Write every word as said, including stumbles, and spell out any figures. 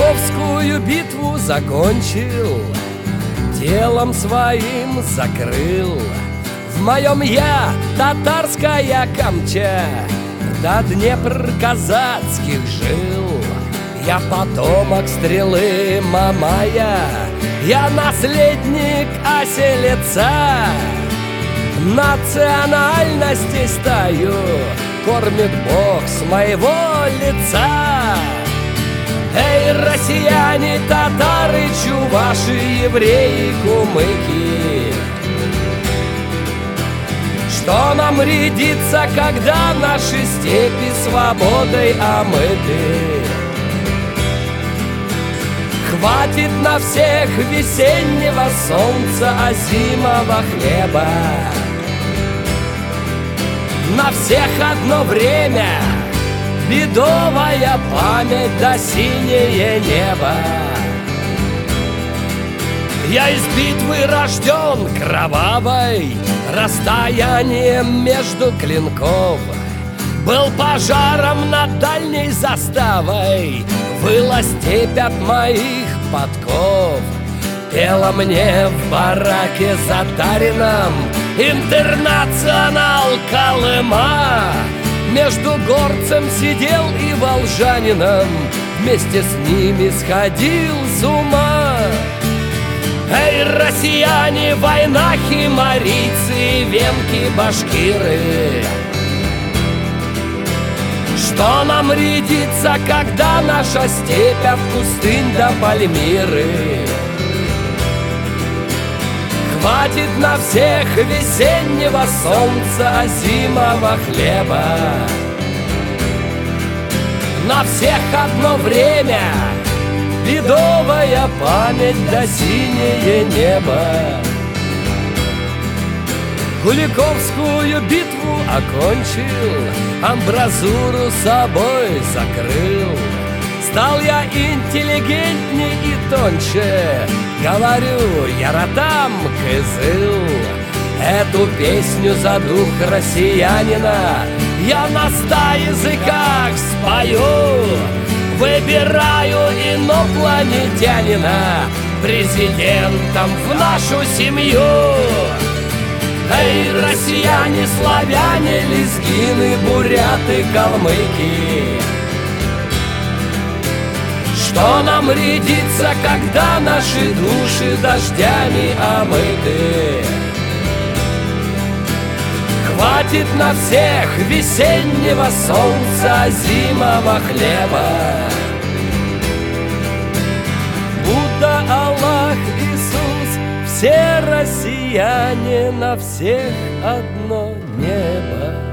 Куликовскую битву закончил, телом своим закрыл. В моем я татарская камча, до Днепр казацких жил. Я потомок стрелы Мамая, я наследник оселеца. Национальности стою кормит Бог с моего лица. Эй, россияне, татары, чуваши, евреи, кумыки, что нам рядится, когда наши степи свободой омыты? Хватит на всех весеннего солнца, а зимнего хлеба. На всех одно время, бедовая память да синее небо. Я из битвы рожден кровавой, расстоянием между клинков. Был пожаром над дальней заставой, выла степь от моих подков. Пела мне в бараке затарином Интернационал Колыма. Между горцем сидел и волжанином, вместе с ними сходил с ума. Эй, россияне, войнахи, марийцы, венки, башкиры, что нам рядится, когда наша степь от пустынь до Пальмиры? Хватит на всех весеннего солнца, а зимнего хлеба. На всех одно время, бедовая память да синее небо. Куликовскую битву окончил, амбразуру собой закрыл. Стал я интеллигентней и тоньше, говорю, яратам кызыл. Эту песню за дух россиянина я на ста языках спою. Выбираю инопланетянина президентом в нашу семью. Эй, россияне, славяне, лезгины, буряты, калмыки, что нам рядится, когда наши души дождями омыты? Хватит на всех весеннего солнца, зимнего хлеба. Будда, Аллах, Иисус, все россияне, на всех одно небо.